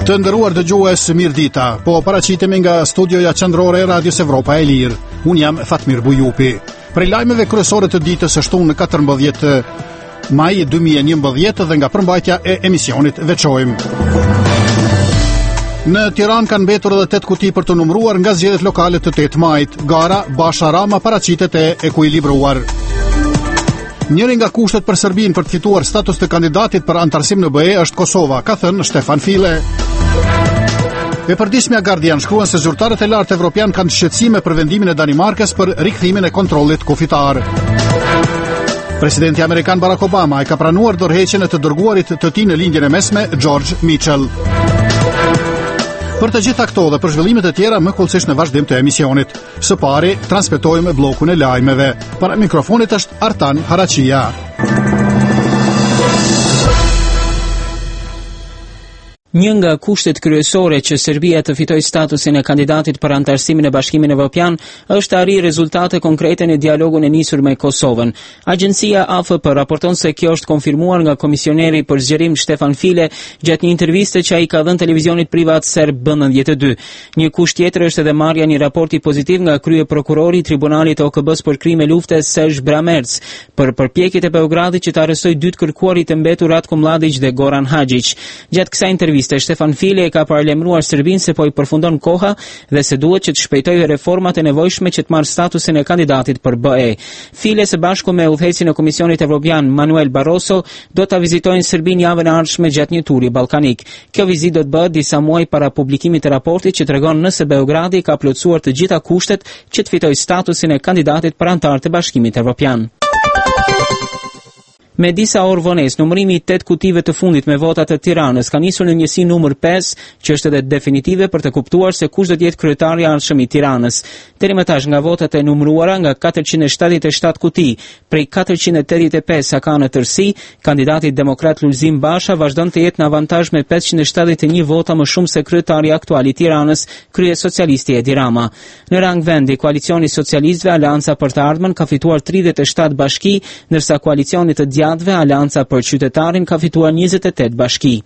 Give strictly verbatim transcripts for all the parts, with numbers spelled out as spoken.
Të nderuar dëgjues, mirëdita. Po paraqitemi nga studioja qendrore e Radios Evropa e Lirë. Un jam Fatmir Bujupi. Prej lajmeve kryesore të ditës është në katërmbëdhjetë maj dy mijë e njëmbëdhjetë dhe nga përmbajtja e emisionit veçojmë. Në Tiranë kanë mbetur edhe tetë kuti për të numëruar nga zgjedhjet lokale të tetë majit. Gara Basha Rama paraqitet e ekuilibruar. Njëri nga kushtet për Serbinë për të fituar status të kandidatit për antarësim në B E është Kosova, ka thënë Stefan File. E përditshmja Guardian shkruan se zyrtarët e lartë evropian kanë shqetësime për vendimin e Danimarkës për rikthimin e kontrollit kufitar. Presidenti amerikan Barack Obama e ka pranuar dorëheqjen e të dërguarit të tij në lindjen e mesme, George Mitchell. Për të gjitha këto dhe për zhvillimet e tjera më kollësisht në vazhdim të emisionit. Së pari, transmetojmë bllokun e lajmeve. Para mikrofonit është Artan Haraqia. Një nga kushtet kryesore që Serbia të fitojë statusin e kandidatit për antarësimin e Bashkimit Evropian është të arrijë rezultate konkrete në dialogun e nisur me Kosovën. Agjencia A F P raporton se kjo është konfirmuar nga komisioneri për zgjerim Stefan File gjatë një interviste që ai ka dhënë televizionit privat serb B nëntëdhjetë e dy. Një kusht tjetër është edhe marrja një raporti pozitiv nga krye prokurori i Tribunalit të O K B-s për krime lufte Serge Bramerc për përpjekjet e Beogradit që të arrestojë dy të kërkuarit të mbetur Ratko Mladić dhe Goran Hadžić. Gjatë kësaj interviste Stefan File e ka paralajmëruar Serbinë se po i përfundon koha dhe se duhet që të shpejtojë reformat e nevojshme që të marrë statusin e kandidatit për B E. File së bashku me udhëheqësin e Komisionit Evropian Manuel Barroso do ta vizitojnë Serbinë javën e ardhshme gjatë një turi ballkanik. Kjo vizitë do të bëhet disa muaj para publikimit të raportit që tregon nëse Beogradi ka plotësuar të gjitha kushtet që të fitojë statusin e kandidatit për antar të Bashkimit Evropian. Me disa orë vonesë, numërimi i tetë kutive të fundit me votat të Tiranës ka nisur në njësi numër pesë, që është edhe definitive për të kuptuar se kush do të jetë kryetari i ardhshëm i Tiranës. Deri më tash nga votat e numëruara nga katërqind e shtatëdhjetë e shtatë kuti, prej katërqind e tetëdhjetë e pesë sa ka në tërësi, kandidati demokrat Lulzim Basha vazhdon të jetë në avantazh me pesëqind e shtatëdhjetë e një vota më shumë se kryetari aktual i Tiranës, krye socialisti Edi Rama. Në rang vendi, koalicioni socialistëve Aleanca për të Ardhmen ka fituar tridhjetë e shtatë bashki, ndërsa koalicioni të Aleanca për qytetarin ka fituar njëzet e tetë bashki.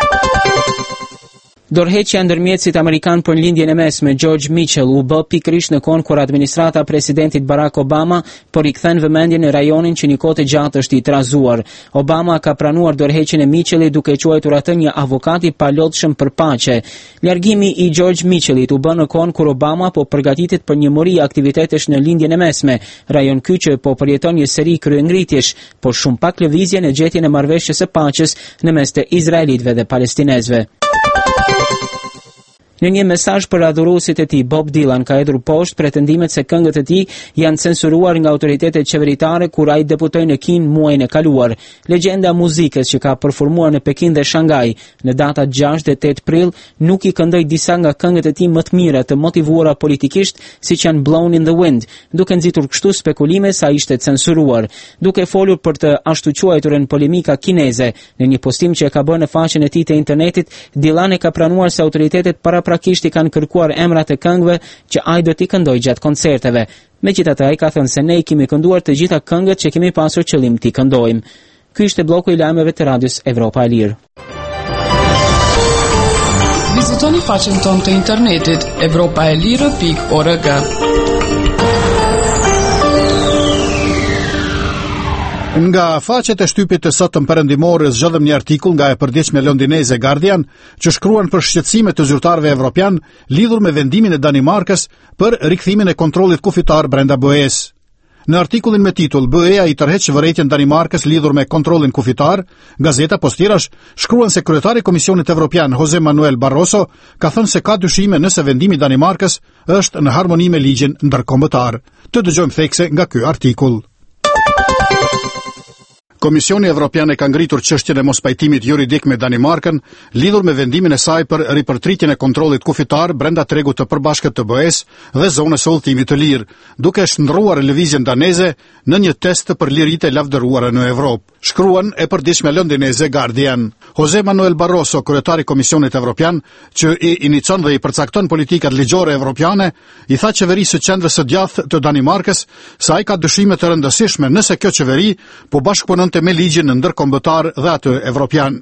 Dorëheqja ndërmjetësit amerikan për lindjen e mesme George Mitchell u bë pikërisht në kohën kur administrata e presidentit Barack Obama po rikthen vëmendjen në rajonin që një kohë të gjatë është i trazuar. Obama ka pranuar dorëheqjen e Mitchellit duke quajtur atë një avokat i palodhshëm për paqe. Largimi i George Mitchellit u bë në kohën kur Obama po përgatitet për një mori aktivitetesh në lindjen e mesme, rajon ky që po përjeton një seri kryengritjesh, por shumë pak lëvizje në gjetjen e marrëveshjes së paqes në mes të izraelitëve dhe palestinezëve. Në një mesazh për adhuruesit e tij, Bob Dylan ka hedhur poshtë pretendimet se këngët e tij janë censuruar nga autoritetet qeveritare kur ai deputoi në Kin muajin e kaluar. Legjenda e muzikës që ka performuar në Pekin dhe Shangaj në datat gjashtë dhe tetë prill nuk i këndoi disa nga këngët e tij më të mira të motivuara politikisht, siç janë Blown in the Wind, duke nxitur kështu spekulime se ai ishte censuruar. Duke folur për të ashtu quajturën polemika kineze në një postim që e ka bërë në faqen e tij të internetit, Dylan e ka pranuar se autoritetet para prakisht i kanë kërkuar emrat e këngëve që ai do t'i këndojë gjatë koncerteve. Megjithatë, ai ka thënë se ne i kemi kënduar të gjitha këngët që kemi pasur qëllim t'i këndojmë. Ky ishte bloku i lajmeve të Radios Evropa e Lirë. Vizitoni faqen tonë të internetit evropa e lirë pikë org. Nga faqet e shtypit të sotëm perëndimor zgjodhem një artikull nga e përditshme londineze Guardian që shkruan për shqetësime të zyrtarëve evropian lidhur me vendimin e Danimarkës për rikthimin e kontrollit kufitar brenda B E-s. Në artikullin me titull B E-a i tërheq vërejtjen Danimarkës lidhur me kontrollin kufitar, gazeta Postirash shkruan se kryetari i Komisionit Evropian Jose Manuel Barroso ka thënë se ka dyshime nëse vendimi i Danimarkës është në harmoni me ligjin ndërkombëtar. Të dëgjojmë thekse nga ky artikull. Komisioni Evropian e ka ngritur çështjen e mospajtimit juridik me Danimarkën lidhur me vendimin e saj për ripërtritjen e kontrollit kufitar brenda tregut të përbashkët të B E-s dhe zonës së udhëtimit të lirë, duke shndërruar lëvizjen daneze në një test për liritë e lavdëruara në Evropë. Shkruan e përditshme londineze Guardian. Jose Manuel Barroso, kryetari i Komisionit Evropian, që i inicon dhe i përcakton politikat ligjore evropiane, i tha qeverisë së qendrës së djathtë të Danimarkës se ai ka dyshime të rëndësishme nëse kjo qeveri po bashkëpunonte me ligjin ndërkombëtar dhe atë evropian.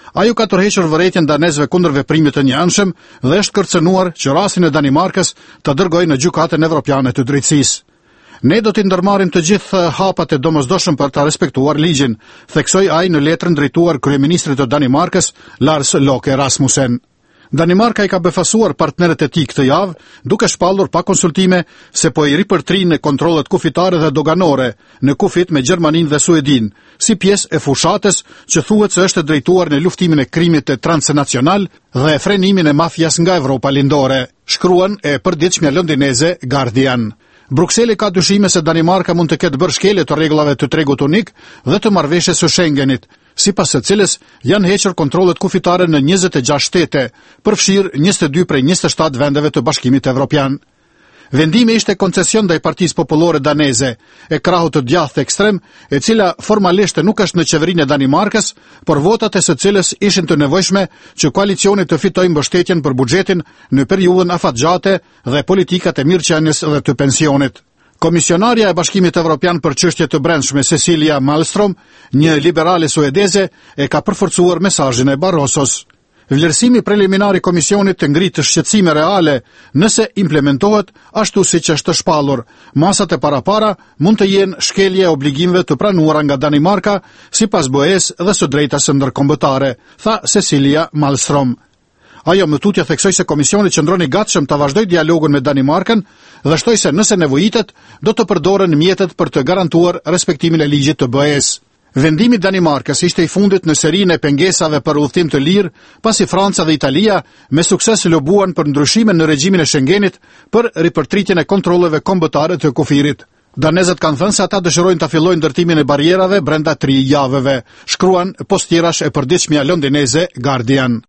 Ajo ka tërhequr vërejtjen danezëve kundër veprimit të njëanshëm dhe është kërcënuar që rastin e Danimarkës të dërgojë në gjykatën evropiane të drejtësisë. Ne do t'i ndërmarrim të gjithë hapat e domosdoshëm për ta respektuar ligjin, theksoi ai në letrën drejtuar kryeministrit të Danimarkës, Lars Løkke Rasmussen. Danimarka i ka befasuar partnerët e tij këtë javë, duke shpallur pa konsultime se po i ripërtrinë kontrollet kufitare dhe doganore në kufit me Gjermaninë dhe Suedin, si pjesë e fushatës që thuhet se është drejtuar në luftimin e krimit transnacional dhe frenimin e mafjas nga Evropa lindore, shkruan e përditshmja londineze Guardian. Brukseli ka dyshime se Danimarka mund të ketë bërë shkelje të rregullave të tregut unik dhe të marrëveshjes së Schengenit, sipas së cilës janë hequr kontrollet kufitare në njëzet e gjashtë shtete, përfshirë njëzet e dy prej njëzet e shtatë vendeve të Bashkimit Evropian. Vendimi ishte koncesion ndaj Partisë Popullore daneze, e krahut të djathtë ekstrem, e cila formalisht nuk është në qeverinë e Danimarkës, por votat e së cilës ishin të nevojshme që koalicioni të fitojë mbështetjen për buxhetin në periudhën afatgjate dhe politikat e mirëqenies dhe të pensionit. Komisionarja e Bashkimit Evropian për çështje të brendshme Cecilia Malmström, një liberale suedeze, e ka përforcuar mesazhin e Barrosos. Vlerësimi preliminar i komisionit të ngritë shqetësime reale nëse implementohet ashtu siç është shpallur. Masat e parapara mund të jenë shkelje e obligimeve të pranuara nga Danimarka sipas B E-s dhe së drejtas së ndërkombëtare, tha Cecilia Malmström. Ajo më tutje theksoi se komisioni qëndron i gatshëm të vazhdojë dialogun me Danimarkën dhe shtoi se nëse nevojitet do të përdoren mjetet për të garantuar respektimin e ligjit të B E-s. Vendimi i Danimarkës ishte i fundit në serinë e pengesave për udhëtim të lirë, pasi Franca dhe Italia me sukses lobuan për ndryshime në regjimin e Schengenit për ripërtritjen e kontrolleve kombëtare të kufirit. Danezët kanë thënë se ata dëshirojnë ta fillojnë ndërtimin e barrierave brenda tri javëve, shkruan postirash e përditshmja londineze Guardian.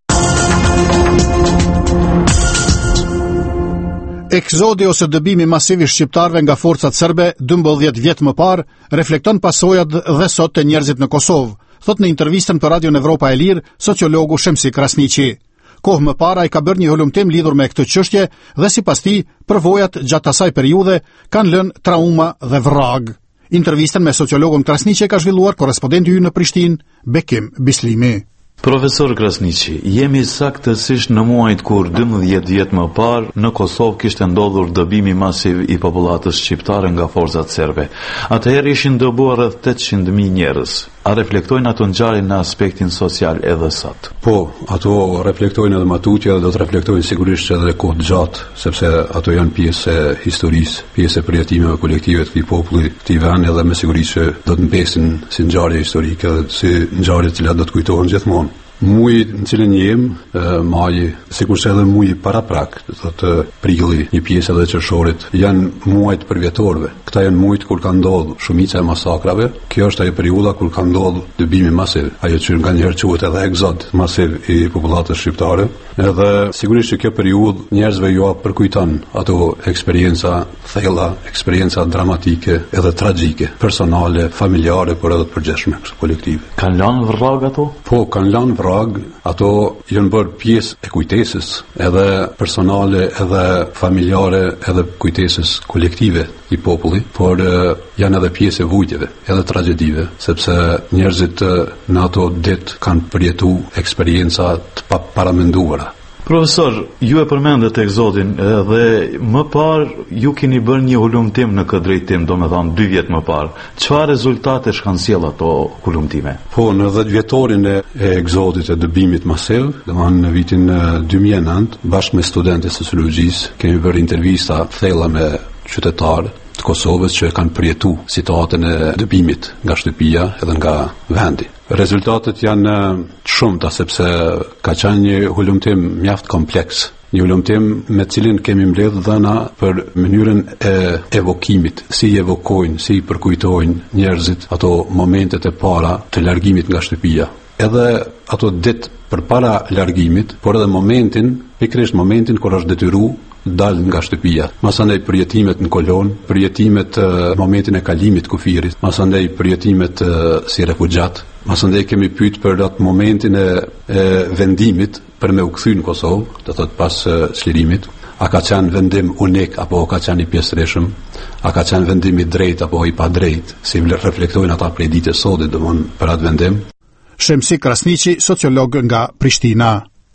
Eksodi ose dëbimi masiv i shqiptarëve nga forcat serbe dymbëdhjetë vjet më parë reflekton pasojat dhe sot të njerëzit në Kosovë, thot në intervistën për Radion Evropa e Lirë sociologu Shemsi Krasniqi. Kohë më parë ai ka bërë një hulumtim lidhur me këtë çështje dhe sipas tij përvojat gjatë asaj periudhe kanë lënë trauma dhe vrag. Intervistën me sociologun Krasniqi ka zhvilluar korrespondenti ynë në Prishtinë, Bekim Bislimi. Profesor Krasniqi, jemi saktësisht në muajt kur dymbëdhjetë vjet më parë në Kosovë kishte ndodhur dëbimi masiv i popullatës shqiptare nga forcat serbe. Atëherë ishin dëbuar rreth tetëqind mijë njerëz. A reflektojnë ato ngjarje në aspektin social edhe sot? Po, ato reflektojnë edhe matutje dhe do të reflektojnë sigurisht edhe kohë gjatë, sepse ato janë pjesë e historisë, pjesë e përjetimeve kolektive të këtij populli, këtij vendi dhe me siguri që do të mbesin si ngjarje historike dhe si ngjarje të cilat do të kujtohen gjithmonë. Muji në cilin jem, maji, sikurse edhe muji paraprak, do të thotë prilli, një pjesë edhe qershorit, janë muajt përvjetorëve. Këta janë muajt kur ka ndodhur shumica e masakrave. Kjo është ajo periudha kur ka ndodhur dëbimi masiv, ajo që nganjëherë quhet edhe egzod masiv i popullatës shqiptare. Edhe sigurisht që kjo periudhë njerëzve ju përkujton ato eksperienca thella, eksperienca dramatike edhe tragjike, personale, familjare, por edhe të përgjithshme, kolektive. Kanë lënë vrag ato? Po, kanë lënë vrag. Ato janë bërë pjesë e kujtesës, edhe personale, edhe familjare, edhe kujtesës kolektive i popullit, por janë edhe pjesë e vujtjeve, edhe tragedive, sepse njerëzit në ato ditë kanë përjetu eksperienca të pa paramenduara. Profesor, ju e përmendet egzodin dhe më parë ju keni bërë një hulumtim në këtë drejtim, do me thamë dy vjet më parë. Çfarë rezultate shkan sjell ato hulumtime? Po, në dhjetë vjetorin e egzodit e dëbimit masiv, dhe në vitin dy mijë e nëntë, bashkë me studentët e sociologjisë, kemi bërë intervista thella me qytetarë të Kosovës që kanë përjetu situatën e dëbimit nga shtëpia edhe nga vendi. Rezultatet janë të shumta sepse ka qenë një hulumtim mjaft kompleks, një hulumtim me cilin kemi mbledh dhëna për mënyrën e evokimit, si evokojnë, si përkujtojnë njerëzit ato momentet e para të largimit nga shtëpia. Edhe ato ditë përpara largimit, por edhe momentin, pikërisht momentin kur është detyru dal nga shtëpia. Masandej përjetimet në kolon, përjetimet në momentin e kalimit kufirit, masandej përjetimet si refugjat, masandej kemi pyet për atë momentin e, e vendimit për me u kthy në Kosovë, do thotë pas çlirimit. A ka qenë vendim unik apo ka qenë i pjesëreshëm? A ka qenë vendim i drejt apo i pa drejt? Si reflektojnë ata prej ditës sotit, domthonë për atë vendim. Shemsi Krasniqi, sociolog nga Prishtina.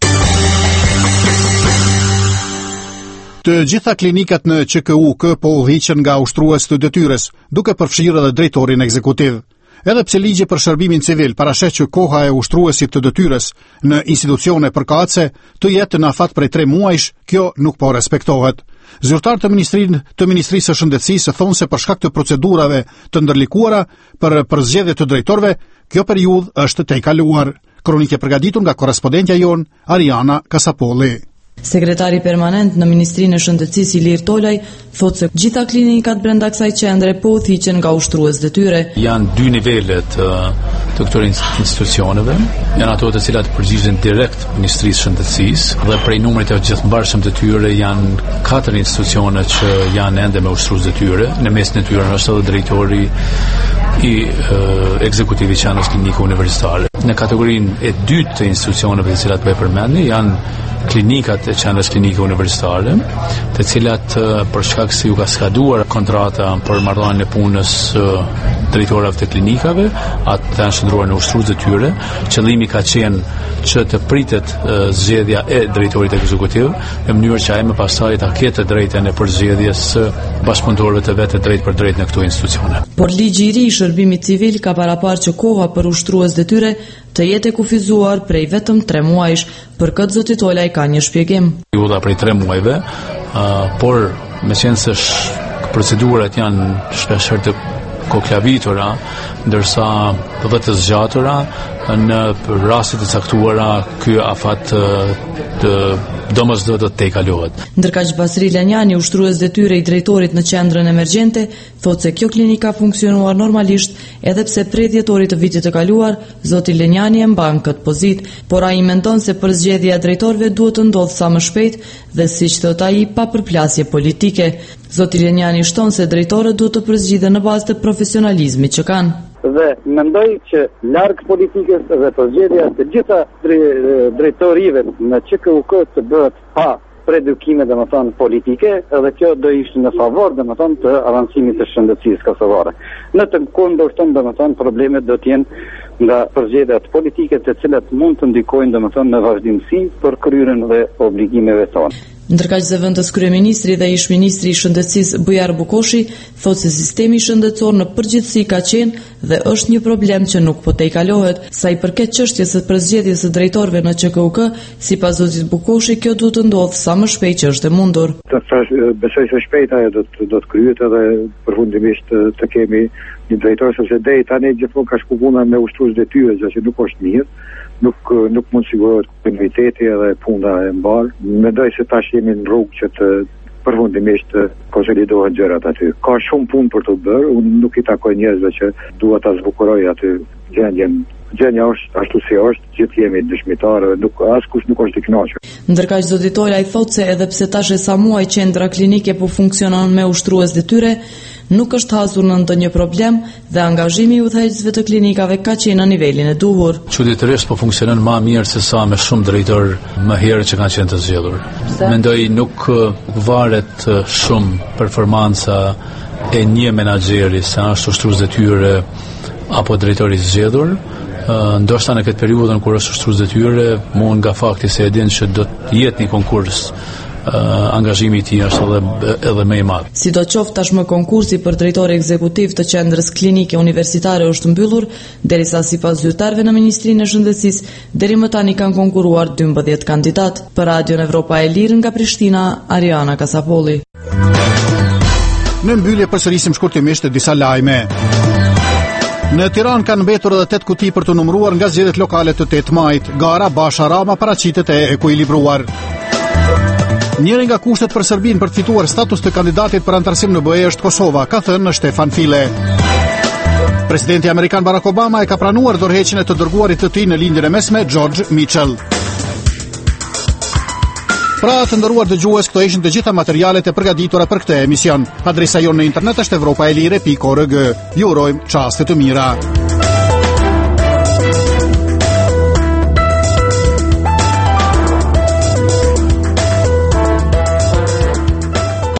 Të gjitha klinikat në Q K U K po udhëhiqen nga ushtrues të detyrës, duke përfshirë edhe drejtorin ekzekutiv. Edhe pse ligji për shërbimin civil parasheh që koha e ushtruesit të detyrës në institucione përkatëse të jetë në afat prej tre muajsh, kjo nuk po respektohet. Zyrtar të Ministrinë të Ministrisë së Shëndetësisë thonë se për shkak të procedurave të ndërlikuara për përzgjedhje të drejtorëve, kjo periudhë është tejkaluar. Kronikë e përgatitur nga korrespondentja jon Ariana Kasapolli. Sekretari permanent në Ministrinë e Shëndetësisë Ilir Tolaj thotë se gjitha klinikat brenda kësaj qendre po udhëhiqen nga ushtrues detyre. Janë dy nivelet uh, të këtyre institucioneve, janë ato të cilat përgjigjen direkt Ministrisë së Shëndetësisë dhe prej numrit të gjithëmbarshëm të tyre janë katër institucione që janë ende me ushtrues detyre, në mesin e tyre është edhe drejtori i uh, ekzekutivit që janë klinika universitare. Në kategorinë e dytë të institucioneve të cilat po e përmendni janë klinikat e qendrës klinike universitare, të cilat për shkak se ju ka skaduar kontrata për marrëdhënien e punës drejtorëve të klinikave, atë janë shndruar në ushtrues detyre. Qëllimi ka qenë që të pritet zgjedhja e drejtorit ekzekutiv në mënyrë që ai më pastaj ta ketë drejtën e përzgjedhjes së bashkëpunëtorëve të vetë drejt për drejt në këto institucione. Por ligji i ri i shërbimit civil ka paraparë që koha për ushtrues detyre të jetë e kufizuar prej vetëm tre muajsh. Për këtë zoti Tolaj ka një shpjegim. Ju dha prej tre muajve, uh, por meqense se sh- procedurat janë shpeshherë të koklavitura, ndërsa dhe të zgjatura, në rastet e caktuara ky afat të domosdoshmë do të tejkalohet. Ndërkaq Basri Lenjani, ushtrues detyre i drejtorit në qendrën emergjente, thotë se kjo klinik ka funksionuar normalisht, edhe pse prej dhjetorit të vitit të kaluar, zoti Lenjani e mban këtë pozitë, por ai mendon se përzgjedhja e drejtorëve duhet të ndodhë sa më shpejt dhe siç thot ai, pa përplasje politike. Zoti Lenjani shton se drejtorët duhet të përzgjidhen në bazë të profesionalizmit që kanë. Dhe mendoj që larg politikës dhe përzgjedhja të gjitha drejtorive në Q K U K të bëhet pa predukime dhe më thonë politike, edhe kjo do ishte në favor dhe më thonë të avancimit të shëndetësisë kosovare. Në të kundërshton dhe më thonë problemet do të jenë nga përzgjedhjet politike të cilat mund të ndikojnë dhe më thonë në vazhdimsi për kryrjen dhe obligimeve tonë. Ndërkaq zëvendës kryeministri dhe ish ministri i shëndetësisë Bujar Bukoshi thotë se sistemi shëndetësor në përgjithësi ka qenë dhe është një problem që nuk po tejkalohet. Sa i përket çështjes së përzgjedhjes së drejtorëve në Q K U K, sipas zotit Bukoshi, kjo duhet të ndodhë sa më shpejt që është e mundur. Besoj se shpejt ajo do të do të kryhet edhe përfundimisht të kemi një drejtor, sepse deri tani gjithmonë ka shku puna me ushtrues detyrës, që nuk është mirë. Nuk nuk mund sigurohet kontinuiteti edhe puna e mbar. Mendoj se tash jemi në rrugë që të përfundimisht të konsolidohen gjërat aty. Ka shumë punë për të bërë, unë nuk i takoj njerëzve që duhet ta zbukuroj aty gjendjen. Gjendja është ashtu si është, gjithë jemi dëshmitarë, nuk askush nuk është i kënaqur. Ndërkaq zoti Tolaj thotë se edhe pse tash e sa muaj qendra klinike po funksionon me ushtrues detyre, nuk është hasur në ndonjë problem dhe angazhimi i udhëheqësve të klinikave ka qenë në nivelin e duhur. Çuditërisht po funksionon më mirë se sa me shumë drejtor më herë që kanë qenë të zgjedhur. Mendoj nuk varet shumë performanca e një menaxheri, sa është ushtrues detyre apo drejtori i zgjedhur. Uh, ndoshta në këtë periudhën kur është ushtrues detyre, mund nga fakti se e din që do të jetë një konkurs, uh, angazhimi i tij është edhe edhe më i madh. Sidoqoftë tashmë konkursi për drejtor ekzekutiv të qendrës klinike universitare është mbyllur, derisa sipas zyrtarëve në Ministrinë e Shëndetësisë, deri më tani kanë konkuruar dymbëdhjetë kandidat. Për Radion Evropa e Lirë nga Prishtina, Ariana Kasapolli. Në mbyllje përsërisim shkurtimisht disa lajme. Në Tiranë kanë mbetur edhe tetë kuti për të numëruar nga zgjedhjet lokale të tetë majit. Gara Basha Rama paraqitet e ekuilibruar. Njëri nga kushtet për Serbinë për të fituar status të kandidatit për antarësim në B E është Kosova, ka thënë Stefan File. Presidenti amerikan Barack Obama e ka pranuar dorëheqjen e të dërguarit të tij në lindjen e mesme, George Mitchell. Pra të ndëruar dëgjues, këto ishin të gjitha materialet e përgatitura për këtë emision. Adresa jonë në internet është evropaelire pikë org. Ju urojmë çaste të mira.